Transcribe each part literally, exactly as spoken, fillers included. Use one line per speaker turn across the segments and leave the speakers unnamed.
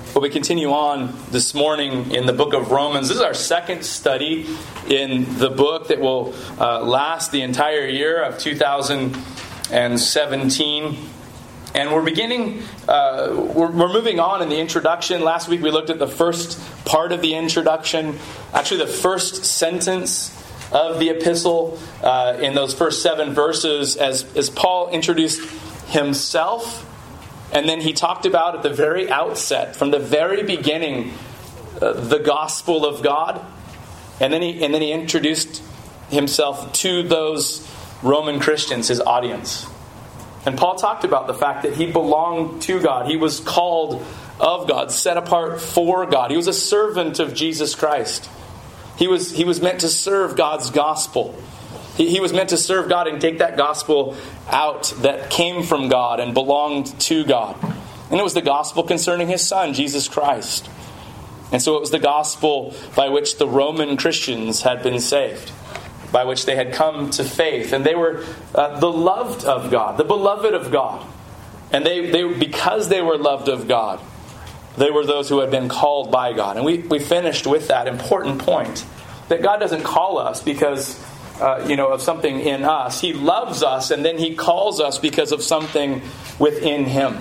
But we continue on this morning in the book of Romans. This is our second study in the book that will uh, last the entire year of two thousand seventeen. And we're beginning, uh, we're, we're moving on in the introduction. Last week we looked at the first part of the introduction, actually the first sentence of the epistle uh, in those first seven verses as, as Paul introduced himself. And then he talked about at the very outset, from the very beginning, uh, the gospel of God. And then he and then he introduced himself to those Roman Christians, his audience. And Paul talked about the fact that he belonged to God. He was called of God, set apart for God. He was a servant of Jesus Christ. He was he was meant to serve God's gospel. He, he was meant to serve God and take that gospel out that came from God and belonged to God. And it was the gospel concerning His Son, Jesus Christ. And so it was the gospel by which the Roman Christians had been saved, by which they had come to faith. And they were uh, the loved of God, the beloved of God. And they, they because they were loved of God, they were those who had been called by God. And we, we finished with that important point, that God doesn't call us because uh, you know, of something in us. He loves us, and then He calls us because of something within Him.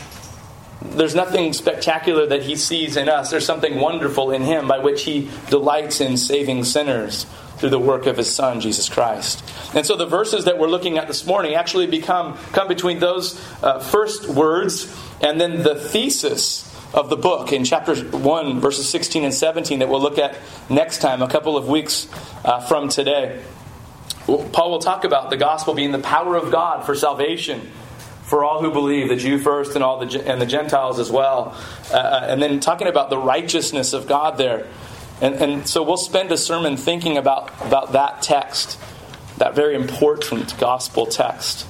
There's nothing spectacular that He sees in us. There's something wonderful in Him by which He delights in saving sinners through the work of His Son, Jesus Christ. And so the verses that we're looking at this morning actually become come between those uh, first words and then the thesis of the book in chapter one, verses sixteen and seventeen that we'll look at next time, a couple of weeks uh, from today. Paul will talk about the gospel being the power of God for salvation for all who believe, the Jew first and all the and the Gentiles as well. Uh, and then talking about the righteousness of God there. And, and so we'll spend a sermon thinking about, about that text, that very important gospel text.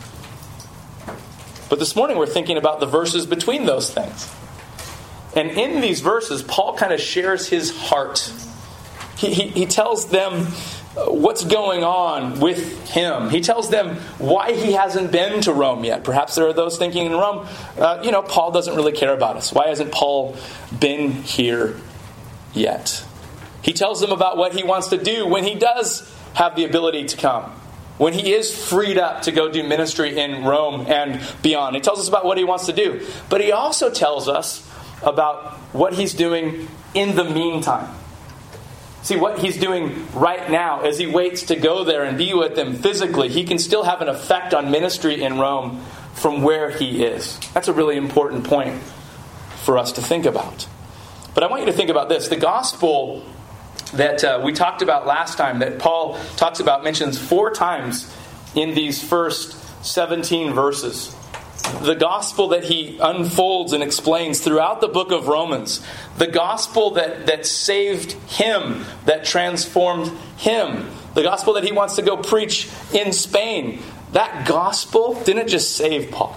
But this morning we're thinking about the verses between those things. And in these verses, Paul kind of shares his heart. He, he, he tells them what's going on with him. He tells them why he hasn't been to Rome yet. Perhaps there are those thinking in Rome, uh, you know, Paul doesn't really care about us. Why hasn't Paul been here yet? He tells them about what he wants to do when he does have the ability to come. When he is freed up to go do ministry in Rome and beyond. He tells us about what he wants to do. But he also tells us about what he's doing in the meantime. See, what he's doing right now as he waits to go there and be with them physically, he can still have an effect on ministry in Rome from where he is. That's a really important point for us to think about. But I want you to think about this. The gospel that uh, we talked about last time, that Paul talks about, mentions four times in these first seventeen verses. The gospel that he unfolds and explains throughout the book of Romans. The gospel that, that saved him, that transformed him. The gospel that he wants to go preach in Spain. That gospel didn't just save Paul.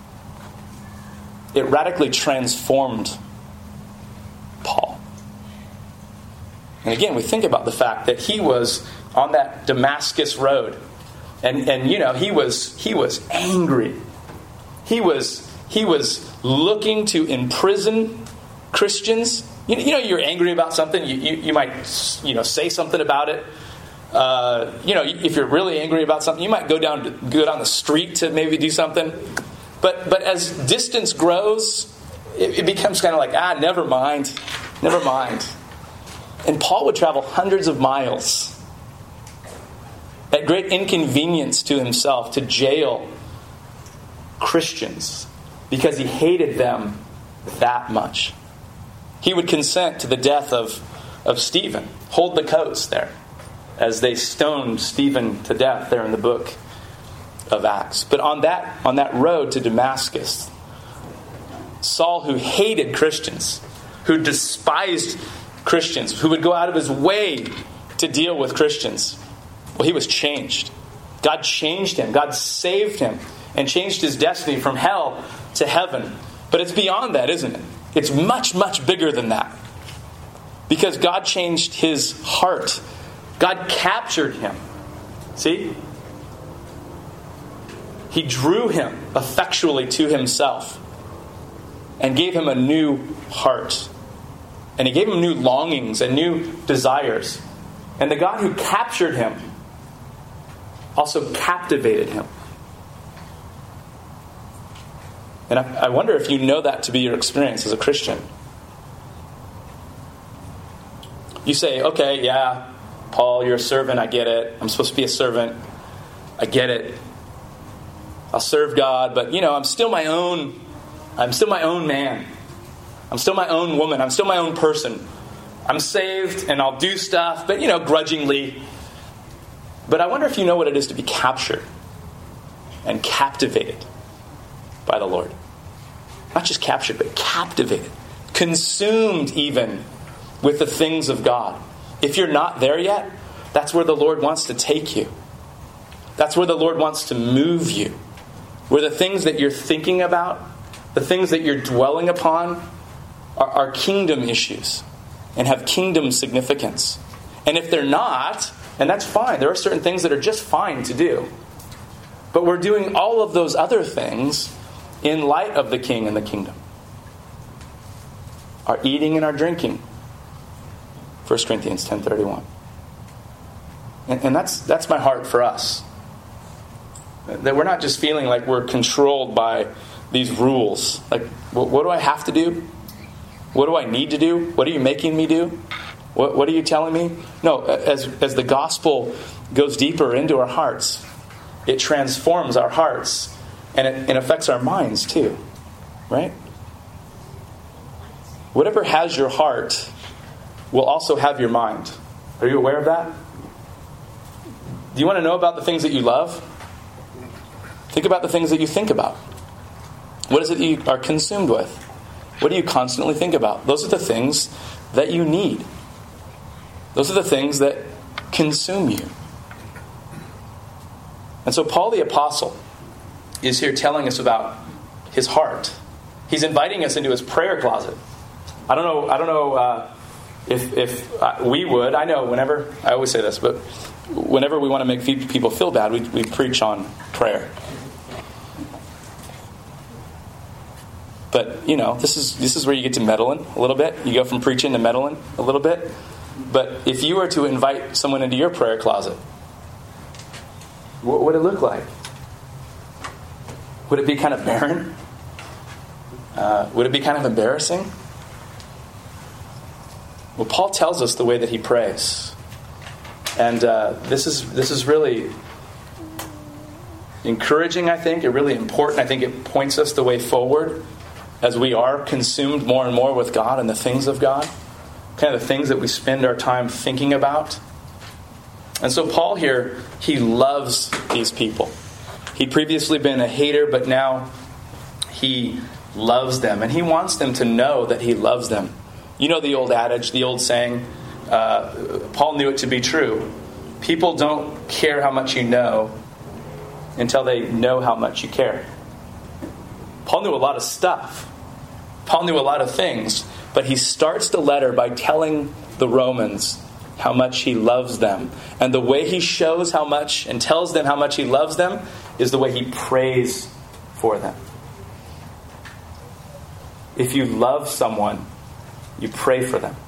It radically transformed Paul. And again, we think about the fact that he was on that Damascus road. And, and you know, he was he was angry. He was he was looking to imprison Christians. You, you know, you're angry about something. You, you, you might you know say something about it. Uh, you know, if you're really angry about something, you might go down to, go down the street to maybe do something. But but as distance grows, it, it becomes kind of like ah, never mind, never mind. And Paul would travel hundreds of miles at great inconvenience to himself to jail Christians because he hated them that much. He would consent to the death of, of Stephen. Hold the coats there as they stoned Stephen to death there in the book of Acts. But on that, on that road to Damascus, Saul, who hated Christians, who despised Christians, who would go out of his way to deal with Christians, well, he was changed. God changed him. God saved him and changed his destiny from hell to heaven. But it's beyond that, isn't it? It's much, much bigger than that. Because God changed his heart. God captured him. See? He drew him effectually to himself and gave him a new heart. And he gave him new longings and new desires. And the God who captured him also captivated him. And I, I wonder if you know that to be your experience as a Christian. You say, okay, yeah, Paul, you're a servant, I get it. I'm supposed to be a servant. I get it. I'll serve God, but you know, I'm still my own, I'm still my own man. I'm still my own woman. I'm still my own person. I'm saved and I'll do stuff, but you know, grudgingly. But I wonder if you know what it is to be captured and captivated by the Lord. Not just captured, but captivated. Consumed even with the things of God. If you're not there yet, that's where the Lord wants to take you. That's where the Lord wants to move you. Where the things that you're thinking about, the things that you're dwelling upon, are, are kingdom issues and have kingdom significance. And if they're not, and that's fine. There are certain things that are just fine to do. But we're doing all of those other things in light of the King and the kingdom. Our eating and our drinking. First Corinthians ten thirty-one. And, and that's that's my heart for us. That we're not just feeling like we're controlled by these rules. Like, what, what do I have to do? What do I need to do? What are you making me do? What, what are you telling me? No, as, as the gospel goes deeper into our hearts, it transforms our hearts, and it, it affects our minds too. Right? Whatever has your heart will also have your mind. Are you aware of that? Do you want to know about the things that you love? Think about the things that you think about. What is it you are consumed with? What do you constantly think about? Those are the things that you need. Those are the things that consume you. And so Paul the Apostle is here telling us about his heart. He's inviting us into his prayer closet. I don't know. I don't know uh, if if uh, we would. I know. Whenever I always say this, but whenever we want to make people feel bad, we we preach on prayer. But, you know, this is this is where you get to meddling a little bit. You go from preaching to meddling a little bit. But if you were to invite someone into your prayer closet, what would it look like? Would it be kind of barren? Uh, would it be kind of embarrassing? Well, Paul tells us the way that he prays. And uh, this is this is really encouraging, I think. It really important. I think it points us the way forward as we are consumed more and more with God and the things of God. Kind of the things that we spend our time thinking about. And so Paul here, he loves these people. He'd previously been a hater, but now he loves them. And he wants them to know that he loves them. You know the old adage, the old saying, uh, Paul knew it to be true. People don't care how much you know until they know how much you care. Paul knew a lot of stuff. Paul knew a lot of things. But he starts the letter by telling the Romans how much he loves them. And the way he shows how much and tells them how much he loves them is the way he prays for them. If you love someone, you pray for them.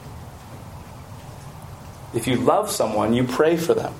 If you love someone, you pray for them.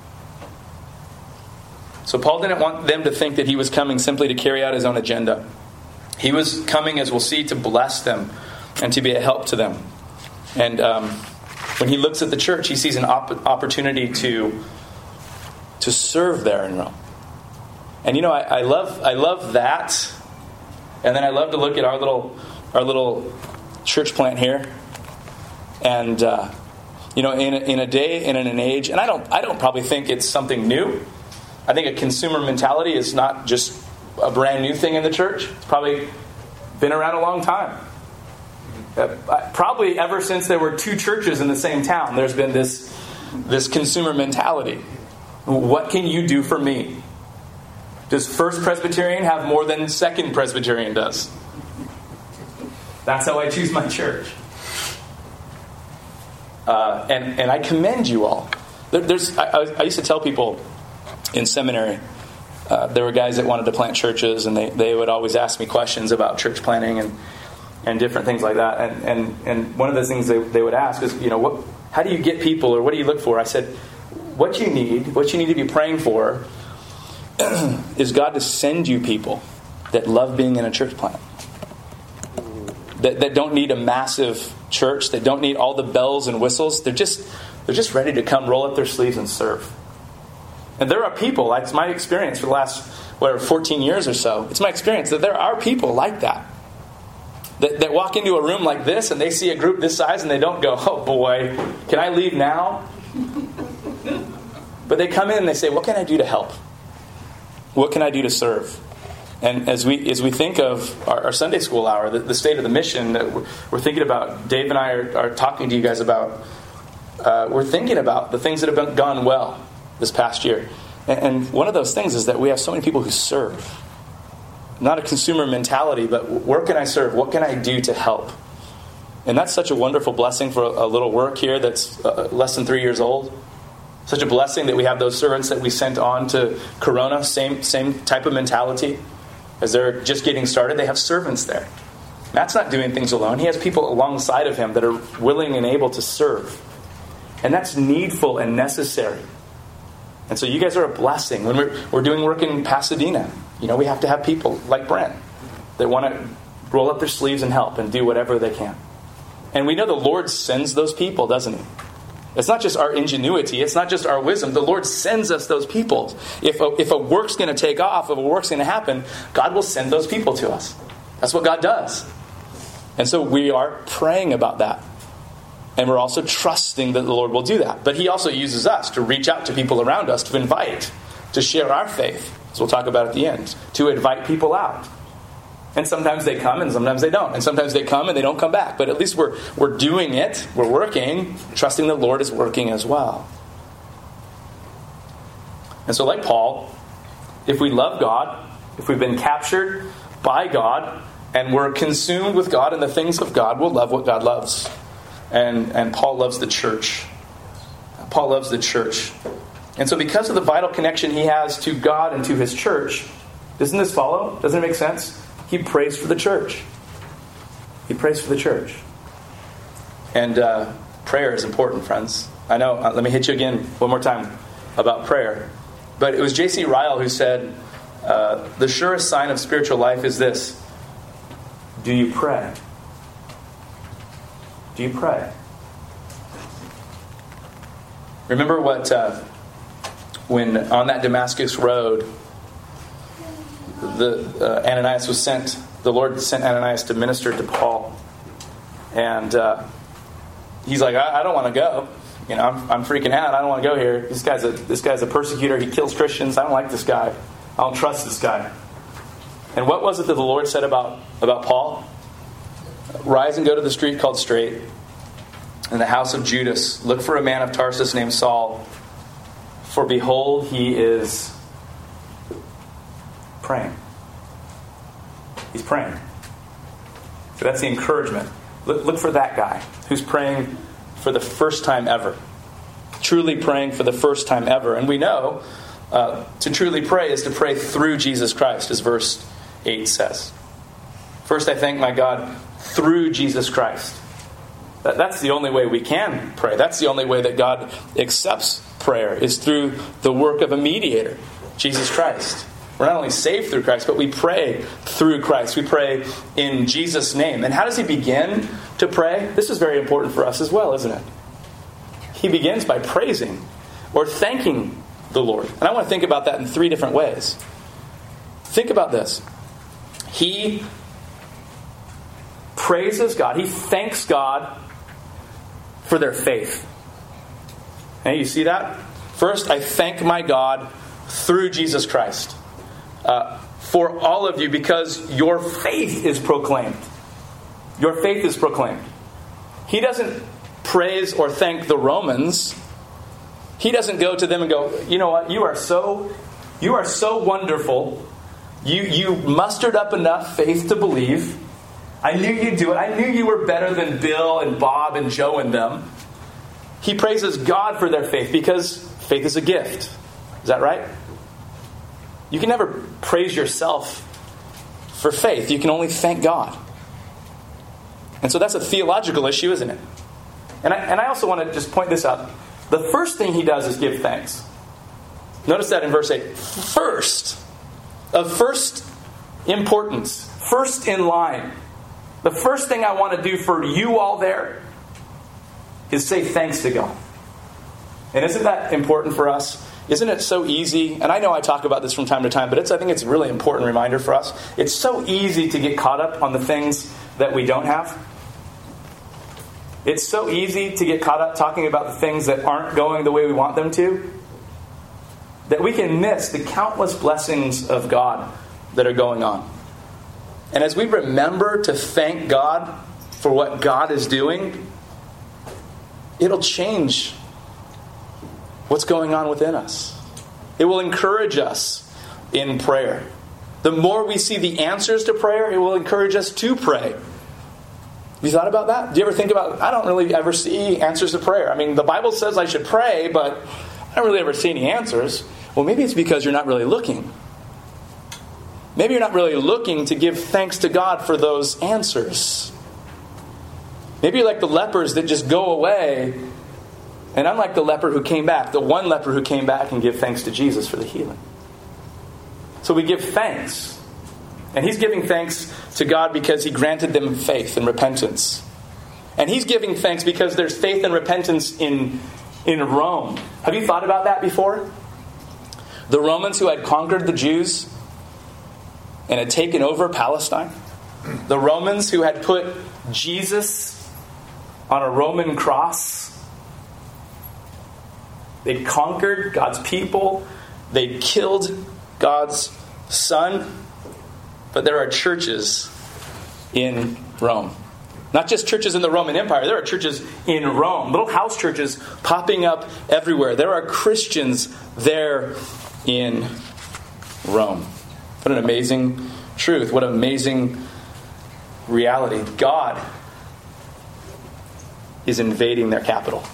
So Paul didn't want them to think that he was coming simply to carry out his own agenda. He was coming, as we'll see, to bless them and to be a help to them. And um, when he looks at the church, he sees an op- opportunity to to serve there in Rome. And you know, I, I love I love that. And then I love to look at our little our little church plant here. And uh, you know, in a, in a day and in an age, and I don't I don't probably think it's something new. I think a consumer mentality is not just a brand new thing in the church. It's probably been around a long time. Uh, probably ever since there were two churches in the same town, there's been this this consumer mentality. What can you do for me? Does First Presbyterian have more than Second Presbyterian does? That's how I choose my church. Uh, and and I commend you all. There, there's I, I used to tell people in seminary, uh, there were guys that wanted to plant churches, and they, they would always ask me questions about church planting, and and different things like that. And and, and one of the things they, they would ask is, you know, what? How do you get people, or what do you look for? I said, what you need, what you need to be praying for is God to send you people that love being in a church plant. That, that don't need a massive church, that don't need all the bells and whistles. They're just they're just ready to come roll up their sleeves and serve. And there are people, like it's my experience for the last whatever fourteen years or so, it's my experience that there are people like that. That, that walk into a room like this and they see a group this size and they don't go, oh boy, can I leave now? But they come in and they say, what can I do to help? What can I do to serve? And as we as we think of our, our Sunday school hour, the, the state of the mission that we're, we're thinking about, Dave and I are, are talking to you guys about, uh, we're thinking about the things that have been, gone well this past year. And, and one of those things is that we have so many people who serve. Not a consumer mentality, but where can I serve? What can I do to help? And that's such a wonderful blessing for a, a little work here that's uh, less than three years old. Such a blessing that we have those servants that we sent on to Corona, same same type of mentality. As they're just getting started, they have servants there. Matt's not doing things alone. He has people alongside of him that are willing and able to serve. And that's needful and necessary. And so you guys are a blessing. When we're, we're doing work in Pasadena, you know, we have to have people like Brent that want to roll up their sleeves and help and do whatever they can. And we know the Lord sends those people, doesn't he? It's not just our ingenuity. It's not just our wisdom. The Lord sends us those people. If a, if a work's going to take off, if a work's going to happen, God will send those people to us. That's what God does. And so we are praying about that. And we're also trusting that the Lord will do that. But he also uses us to reach out to people around us, to invite, to share our faith, as we'll talk about at the end, to invite people out. And sometimes they come and sometimes they don't. And sometimes they come and they don't come back. But at least we're we're doing it. We're working, trusting the Lord is working as well. And so like Paul, if we love God, if we've been captured by God, and we're consumed with God and the things of God, we'll love what God loves. And, and Paul loves the church. Paul loves the church. And so because of the vital connection he has to God and to his church, doesn't this follow? Doesn't it make sense? He prays for the church. He prays for the church. And uh, prayer is important, friends. I know, uh, let me hit you again one more time about prayer. But it was J C Ryle who said, uh, the surest sign of spiritual life is this. Do you pray? Do you pray? Remember what, uh, when on that Damascus road, the uh, Ananias was sent, the Lord sent Ananias to minister to Paul. And uh, he's like, I, I don't want to go. You know, I'm, I'm freaking out. I don't want to go here. This guy's a this guy's a persecutor. He kills Christians. I don't like this guy. I don't trust this guy. And what was it that the Lord said about, about Paul? Rise and go to the street called Straight, in the house of Judas. Look for a man of Tarsus named Saul. For behold, he is praying. He's praying. So that's the encouragement. Look, look for that guy who's praying for the first time ever. Truly praying for the first time ever. And we know uh, to truly pray is to pray through Jesus Christ, as verse eight says. First, I thank my God through Jesus Christ. That, that's the only way we can pray. That's the only way that God accepts prayer, is through the work of a mediator, Jesus Christ. We're not only saved through Christ, but we pray through Christ. We pray in Jesus' name. And how does he begin to pray? This is very important for us as well, isn't it? He begins by praising or thanking the Lord. And I want to think about that in three different ways. Think about this. He praises God. He thanks God for their faith. Hey, you see that? First, I thank my God through Jesus Christ. Uh, for all of you, because your faith is proclaimed. Your faith is proclaimed. He doesn't praise or thank the Romans. He doesn't go to them and go, you know what, you are so you are so wonderful. You you mustered up enough faith to believe. I knew you'd do it. I knew you were better than Bill and Bob and Joe and them. He praises God for their faith because faith is a gift. Is that right? You can never praise yourself for faith. You can only thank God. And so that's a theological issue, isn't it? And I, and I also want to just point this out. The first thing he does is give thanks. Notice that in verse eight. First, of first importance, first in line, the first thing I want to do for you all there is say thanks to God. And isn't that important for us? Isn't it so easy? And I know I talk about this from time to time, but it's I think it's a really important reminder for us. It's so easy to get caught up on the things that we don't have. It's so easy to get caught up talking about the things that aren't going the way we want them to, that we can miss the countless blessings of God that are going on. And as we remember to thank God for what God is doing, it'll change what's going on within us. It will encourage us in prayer. The more we see the answers to prayer, it will encourage us to pray. Have you thought about that? Do you ever think about, I don't really ever see answers to prayer. I mean, the Bible says I should pray, but I don't really ever see any answers. Well, maybe it's because you're not really looking. Maybe you're not really looking to give thanks to God for those answers. Maybe you're like the lepers that just go away. And unlike the leper who came back, the one leper who came back and give thanks to Jesus for the healing. So we give thanks. And he's giving thanks to God because he granted them faith and repentance. And he's giving thanks because there's faith and repentance in, in Rome. Have you thought about that before? The Romans who had conquered the Jews and had taken over Palestine. The Romans who had put Jesus on a Roman cross. They'd conquered God's people. They'd killed God's Son. But there are churches in Rome. Not just churches in the Roman Empire. There are churches in Rome. Little house churches popping up everywhere. There are Christians there in Rome. What an amazing truth. What an amazing reality. God is invading their capital.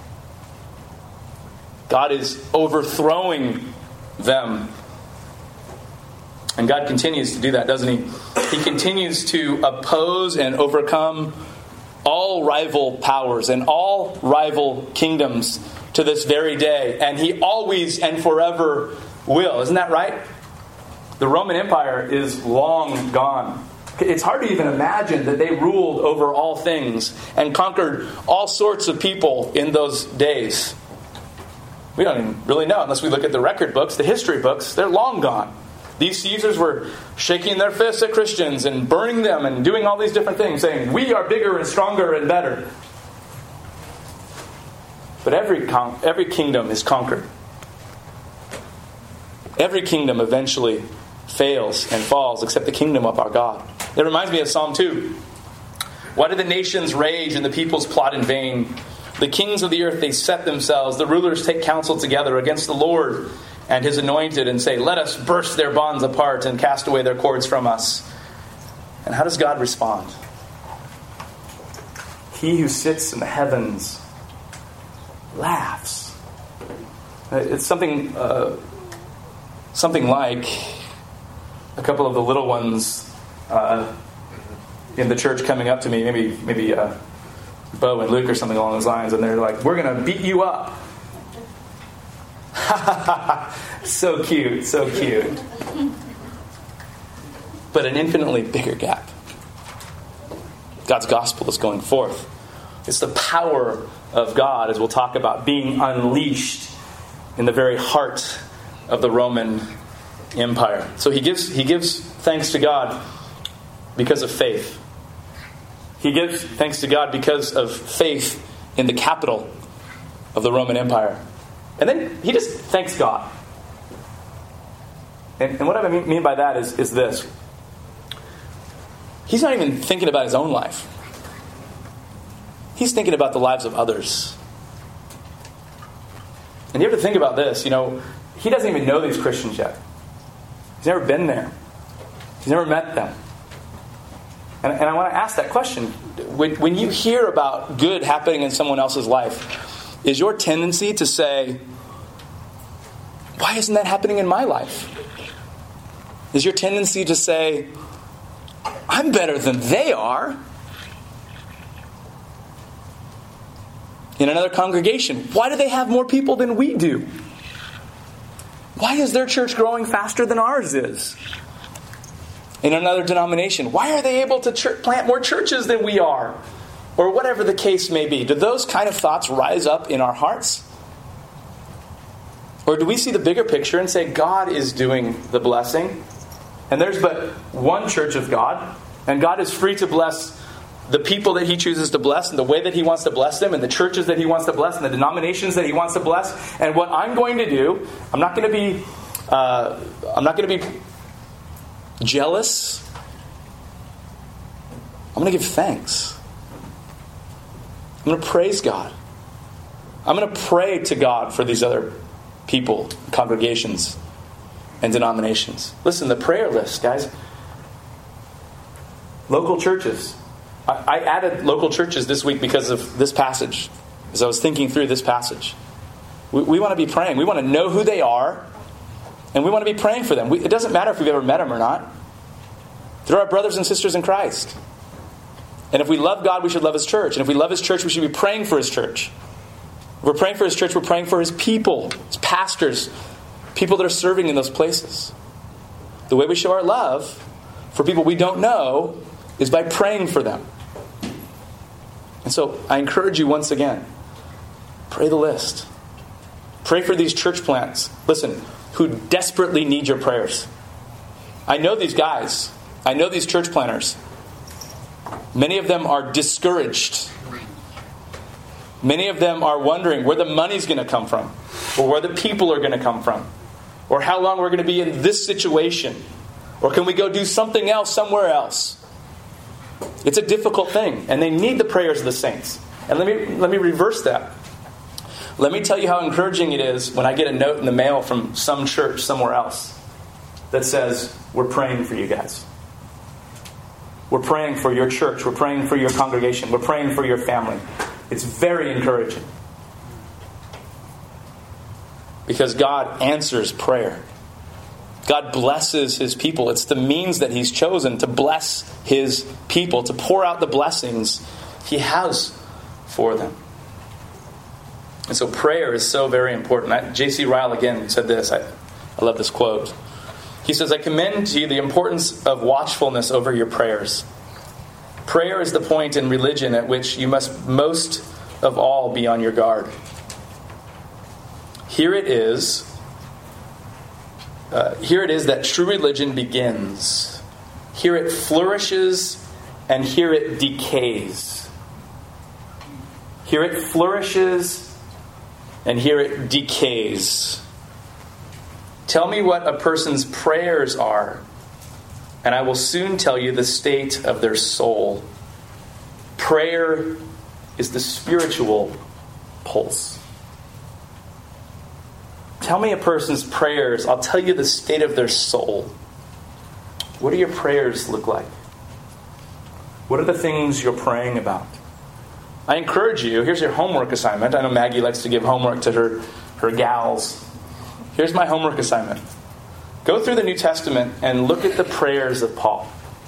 God is overthrowing them. And God continues to do that, doesn't he? He continues to oppose and overcome all rival powers and all rival kingdoms to this very day. And he always and forever will. Isn't that right? The Roman Empire is long gone. It's hard to even imagine that they ruled over all things and conquered all sorts of people in those days. We don't even really know unless we look at the record books, the history books. They're long gone. These Caesars were shaking their fists at Christians and burning them and doing all these different things, saying, we are bigger and stronger and better. But every con- every kingdom is conquered. Every kingdom eventually fails and falls except the kingdom of our God. It reminds me of Psalm two. Why do the nations rage and the peoples plot in vain? The kings of the earth, they set themselves. The rulers take counsel together against the Lord and his anointed and say, let us burst their bonds apart and cast away their cords from us. And how does God respond? He who sits in the heavens laughs. It's something, uh, something like a couple of the little ones uh, in the church coming up to me, maybe maybe uh, Bo and Luke or something along those lines, and they're like, we're going to beat you up. So cute, so cute. But an infinitely bigger gap. God's gospel is going forth. It's the power of God, as we'll talk about, being unleashed in the very heart of the Roman Empire. So he gives he gives thanks to God because of faith. He gives thanks to God because of faith in the capital of the Roman Empire. And then he just thanks God. And, and what I mean by that is, is this. He's not even thinking about his own life. He's thinking about the lives of others. And you have to think about this. You know, he doesn't even know these Christians yet. He's never been there. He's never met them. And, and I want to ask that question. When, when you hear about good happening in someone else's life, is your tendency to say, why isn't that happening in my life? Is your tendency to say, I'm better than they are? In another congregation, why do they have more people than we do? Why is their church growing faster than ours is? In another denomination, why are they able to ch- plant more churches than we are? Or whatever the case may be. Do those kind of thoughts rise up in our hearts? Or do we see the bigger picture and say, God is doing the blessing, and there's but one church of God, and God is free to bless the people that He chooses to bless, and the way that He wants to bless them, and the churches that He wants to bless, and the denominations that He wants to bless. And what I'm going to do, I'm not going to be, uh, I'm not going to be jealous. I'm going to give thanks. I'm going to praise God. I'm going to pray to God for these other people, congregations, and denominations. Listen, the prayer list, guys. Local churches. I, I added local churches this week because of this passage. As I was thinking through this passage. We, we want to be praying. We want to know who they are. And we want to be praying for them. We, it doesn't matter if we've ever met them or not. They're our brothers and sisters in Christ. And if we love God, we should love His church. And if we love His church, we should be praying for His church. If we're praying for His church, we're praying for His people, His pastors, people that are serving in those places. The way we show our love for people we don't know is by praying for them. And so I encourage you once again, pray the list. Pray for these church plants, listen, who desperately need your prayers. I know these guys. I know these church planters. Many of them are discouraged. Many of them are wondering where the money's going to come from, or where the people are going to come from, or how long we're going to be in this situation, or can we go do something else somewhere else? It's a difficult thing, and they need the prayers of the saints. And let me let me reverse that. Let me tell you how encouraging it is when I get a note in the mail from some church somewhere else that says, we're praying for you guys. We're praying for your church. We're praying for your congregation. We're praying for your family. It's very encouraging. Because God answers prayer. God blesses His people. It's the means that He's chosen to bless His people, to pour out the blessings He has for them. And so prayer is so very important. J C Ryle again said this. I, I love this quote. He says, I commend to you the importance of watchfulness over your prayers. Prayer is the point in religion at which you must most of all be on your guard. Here it is. Uh, here it is that true religion begins. Here it flourishes and here it decays. Here it flourishes and here it decays. Tell me what a person's prayers are, and I will soon tell you the state of their soul. Prayer is the spiritual pulse. Tell me a person's prayers, I'll tell you the state of their soul. What do your prayers look like? What are the things you're praying about? I encourage you, here's your homework assignment. I know Maggie likes to give homework to her, her gals. Here's my homework assignment. Go through the New Testament and look at the prayers of Paul.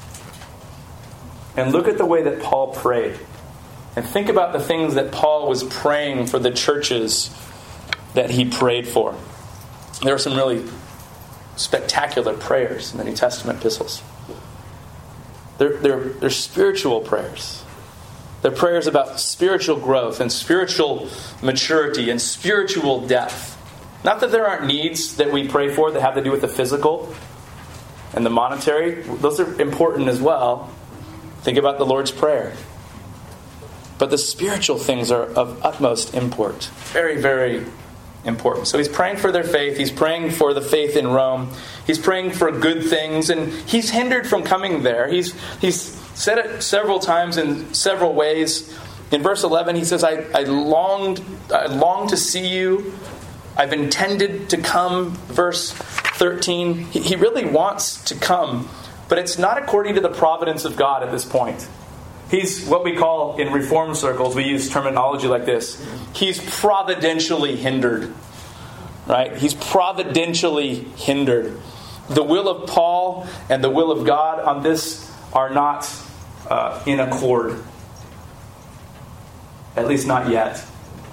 And look at the way that Paul prayed. And think about the things that Paul was praying for the churches that he prayed for. There are some really spectacular prayers in the New Testament epistles. They're, they're, they're spiritual prayers. They're prayers about spiritual growth and spiritual maturity and spiritual depth. Not that there aren't needs that we pray for that have to do with the physical and the monetary. Those are important as well. Think about the Lord's Prayer. But the spiritual things are of utmost import. Very, very important. So he's praying for their faith. He's praying for the faith in Rome. He's praying for good things. And he's hindered from coming there. He's he's said it several times in several ways. In verse eleven, he says, I, I longed, I longed to see you. I've intended to come. Verse thirteen, he, he really wants to come. But it's not according to the providence of God at this point. He's what we call, in Reformed circles, we use terminology like this. He's providentially hindered. Right? He's providentially hindered. The will of Paul and the will of God on this are not uh, in accord. At least not yet.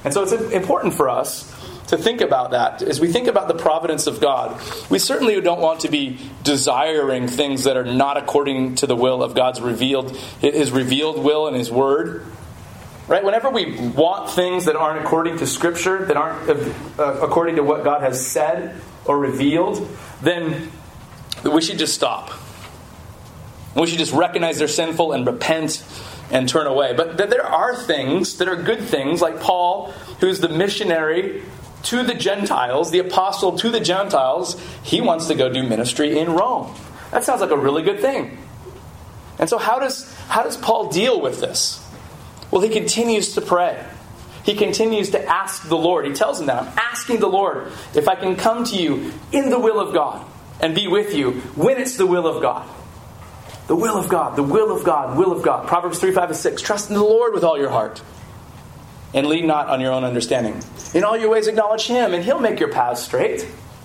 And so it's important for us to think about that. As we think about the providence of God, we certainly don't want to be desiring things that are not according to the will of God's revealed, His revealed will and His Word. Right? Whenever we want things that aren't according to Scripture, that aren't uh, according to what God has said or revealed, then we should just stop. We should just recognize they're sinful and repent and turn away. But there are things that are good things, like Paul, who's the missionary to the Gentiles, the apostle to the Gentiles. He wants to go do ministry in Rome. That sounds like a really good thing. And so how does how does Paul deal with this? Well, he continues to pray. He continues to ask the Lord. He tells him that, I'm asking the Lord if I can come to you in the will of God and be with you when it's the will of God. The will of God, the will of God, will of God. Proverbs three, five, and six. Trust in the Lord with all your heart and lean not on your own understanding. In all your ways acknowledge Him and He'll make your paths straight.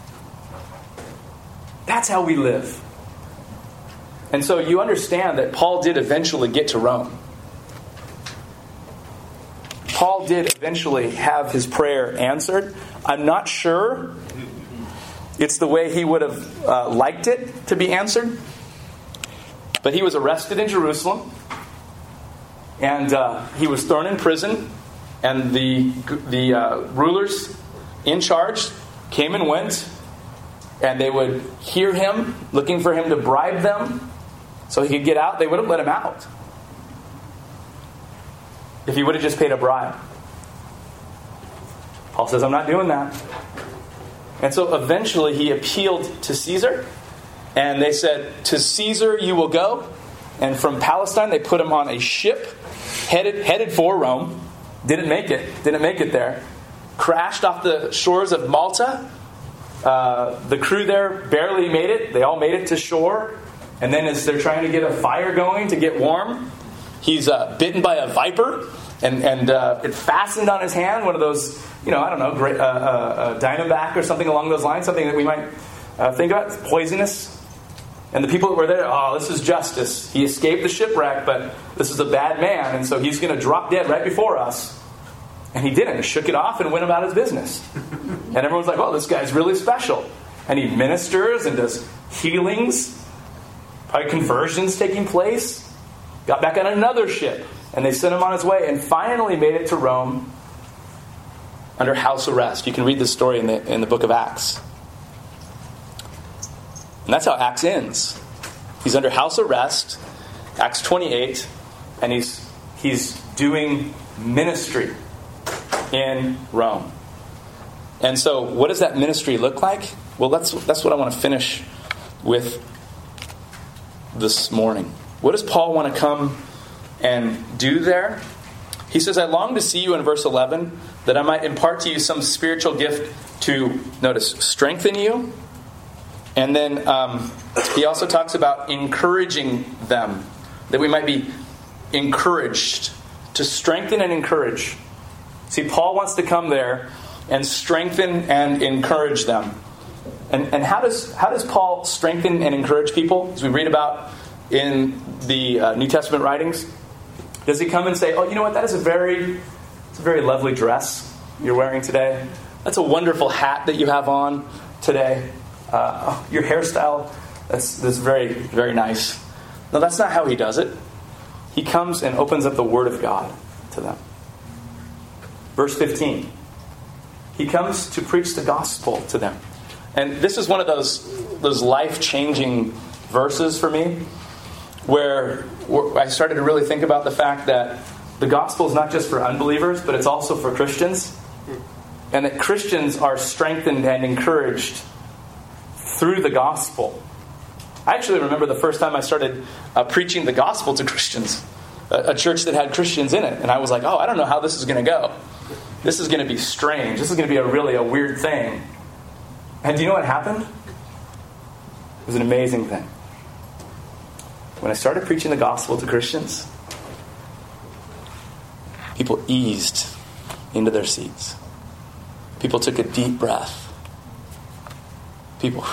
That's how we live. And so you understand that Paul did eventually get to Rome. Paul did eventually have his prayer answered. I'm not sure it's the way he would have uh, liked it to be answered. But he was arrested in Jerusalem. And uh, he was thrown in prison. And the, the uh, rulers in charge came and went. And they would hear him, looking for him to bribe them so he could get out. They wouldn't let him out if he would have just paid a bribe. Paul says, I'm not doing that. And so eventually he appealed to Caesar. And they said, to Caesar you will go. And from Palestine they put him on a ship headed headed for Rome. Didn't make it. Didn't make it there. Crashed off the shores of Malta. Uh, the crew there barely made it. They all made it to shore. And then as they're trying to get a fire going to get warm, he's uh, bitten by a viper, and, and uh, it fastened on his hand, one of those, you know, I don't know, great, uh, uh, Diamondback or something along those lines, something that we might uh, think about. It's poisonous. And the people that were there, oh, this is justice. He escaped the shipwreck, but this is a bad man, and so he's going to drop dead right before us. And he didn't. He shook it off and went about his business. And everyone's like, oh, this guy's really special. And he ministers and does healings, probably conversions taking place. Got back on another ship, and they sent him on his way, and finally made it to Rome under house arrest. You can read this story in the in the book of Acts. And that's how Acts ends. He's under house arrest, Acts twenty-eight, and he's he's doing ministry in Rome. And so what does that ministry look like? Well, that's that's what I want to finish with this morning. What does Paul want to come and do there? He says, I long to see you in verse eleven, that I might impart to you some spiritual gift to, notice, strengthen you. And then um, he also talks about encouraging them, that we might be encouraged, to strengthen and encourage. See, Paul wants to come there and strengthen and encourage them. And, and how does how does Paul strengthen and encourage people? As we read about in the uh, New Testament writings, does he come and say, oh, you know what, that is a very, it's a very lovely dress you're wearing today. That's a wonderful hat that you have on today. Uh, oh, your hairstyle, that's, that's very, very nice. No, that's not how he does it. He comes and opens up the Word of God to them. Verse fifteen. He comes to preach the gospel to them. And this is one of those, those life-changing verses for me, where I started to really think about the fact that the gospel is not just for unbelievers, but it's also for Christians. And that Christians are strengthened and encouraged through the gospel. I actually remember the first time I started uh, preaching the gospel to Christians, a, a church that had Christians in it. And I was like, oh, I don't know how this is going to go. This is going to be strange. This is going to be a really a weird thing. And do you know what happened? It was an amazing thing. When I started preaching the gospel to Christians, people eased into their seats. People took a deep breath. People,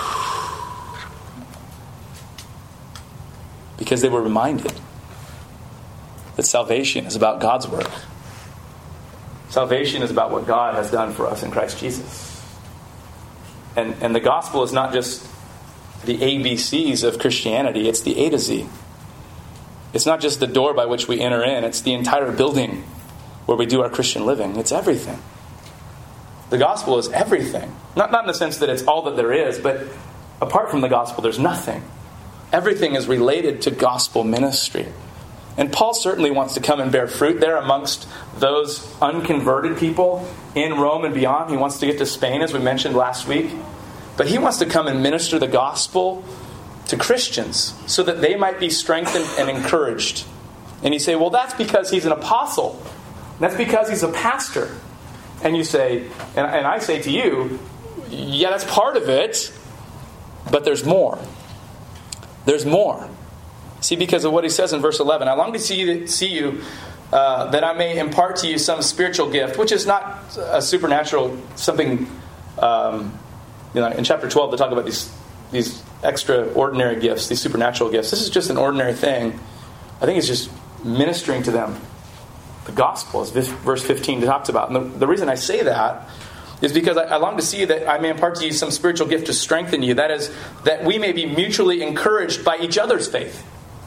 because they were reminded that salvation is about God's work. Salvation is about what God has done for us in Christ Jesus. And, and the gospel is not just the A B Cs of Christianity, it's the A to Z. It's not just the door by which we enter in, it's the entire building where we do our Christian living. It's everything. The gospel is everything. Not, not in the sense that it's all that there is, but apart from the gospel, there's nothing. Everything is related to gospel ministry. And Paul certainly wants to come and bear fruit there amongst those unconverted people in Rome and beyond. He wants to get to Spain, as we mentioned last week. But he wants to come and minister the gospel to Christians so that they might be strengthened and encouraged. And you say, well, that's because he's an apostle. That's because he's a pastor. And you say, and, and I say to you, yeah, that's part of it, but there's more. There's more. See, because of what he says in verse eleven, I long to see you, see you uh, that I may impart to you some spiritual gift, which is not a supernatural, something, um, you know, in chapter twelve they talk about these, these extraordinary gifts, these supernatural gifts. This is just an ordinary thing. I think it's just ministering to them. The gospel, as verse fifteen talks about. And the, the reason I say that is because I, I long to see that I may impart to you some spiritual gift to strengthen you. That is, that we may be mutually encouraged by each other's faith.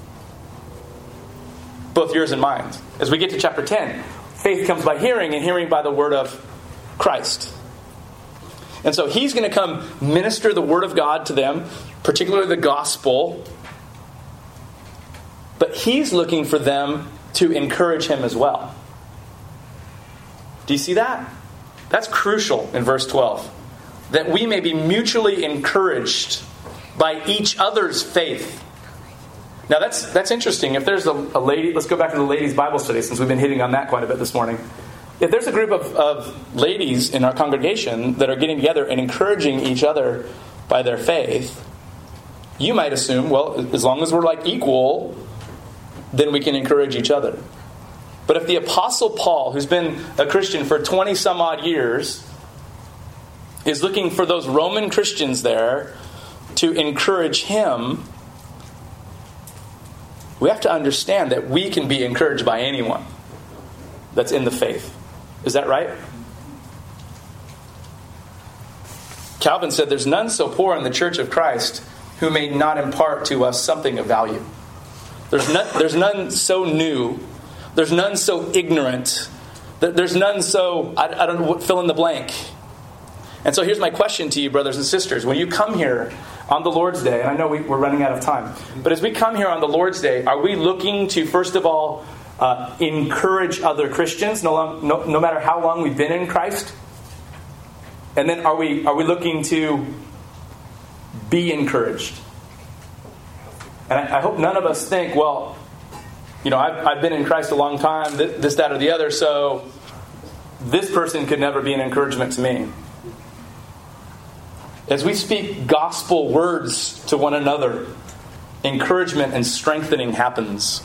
Both yours and mine. As we get to chapter ten, faith comes by hearing, and hearing by the word of Christ. And so he's going to come minister the word of God to them, particularly the gospel. But he's looking for them to encourage him as well. Do you see that? That's crucial in verse twelve. That we may be mutually encouraged by each other's faith. Now that's that's interesting. If there's a, a lady, let's go back to the ladies' Bible study since we've been hitting on that quite a bit this morning. If there's a group of, of ladies in our congregation that are getting together and encouraging each other by their faith, you might assume, well, as long as we're like equal, then we can encourage each other. But if the Apostle Paul, who's been a Christian for twenty some odd years, is looking for those Roman Christians there to encourage him, we have to understand that we can be encouraged by anyone that's in the faith. Is that right? Calvin said, there's none so poor in the church of Christ who may not impart to us something of value. There's none, there's none so new. There's none so ignorant. There's none so, I, I don't know what, fill in the blank. And so here's my question to you, brothers and sisters. When you come here on the Lord's Day, and I know we, we're running out of time, but as we come here on the Lord's Day, are we looking to, first of all, uh, encourage other Christians, no, long, no, no matter how long we've been in Christ? And then are we are we looking to be encouraged? And I, I hope none of us think, well, you know, I've, I've been in Christ a long time, this, this, that, or the other, so this person could never be an encouragement to me. As we speak gospel words to one another, encouragement and strengthening happens.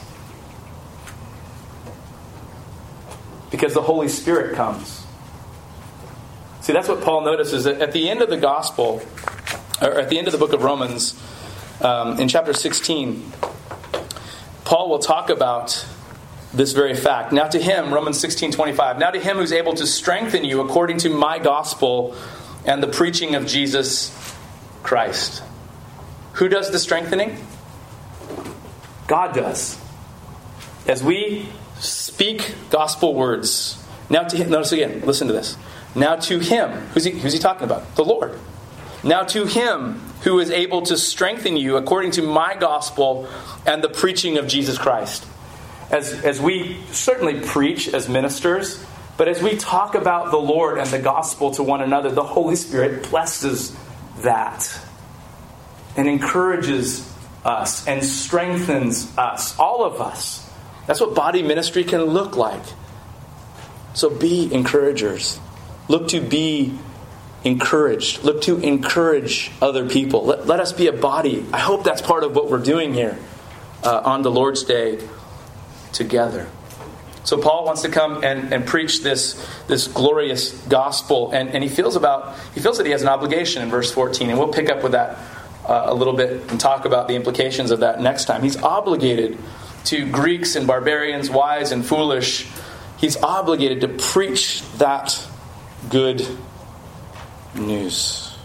Because the Holy Spirit comes. See, that's what Paul notices. At the end of the gospel, or at the end of the book of Romans, um, in chapter sixteen, Paul will talk about this very fact. Now to him, Romans sixteen twenty-five, now to him who's able to strengthen you according to my gospel and the preaching of Jesus Christ. Who does the strengthening? God does. As we speak gospel words. Now to him, notice again, listen to this. Now to him, who's he, who's he talking about? The Lord. Now to him who is able to strengthen you according to my gospel and the preaching of Jesus Christ. As, as we certainly preach as ministers, but as we talk about the Lord and the gospel to one another, the Holy Spirit blesses that and encourages us and strengthens us, all of us. That's what body ministry can look like. So be encouragers. Look to be encouraged. Look to encourage other people. Let, let us be a body. I hope that's part of what we're doing here uh, on the Lord's Day together. So Paul wants to come and, and preach this, this glorious gospel, and, and he feels about he feels that he has an obligation in verse fourteen, and we'll pick up with that uh, a little bit and talk about the implications of that next time. He's obligated to Greeks and barbarians, wise and foolish, He's obligated to preach that good news.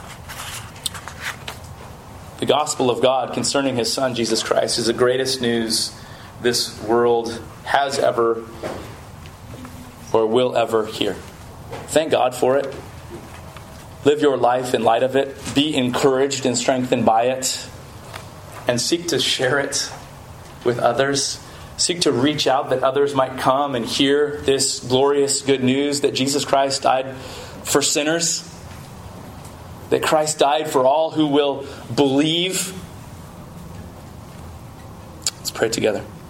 The gospel of God concerning His Son, Jesus Christ, is the greatest news this world has ever or will ever hear. Thank God for it. Live your life in light of it. Be encouraged and strengthened by it. And seek to share it with others. Seek to reach out that others might come and hear this glorious good news that Jesus Christ died for sinners. That Christ died for all who will believe. Let's pray together.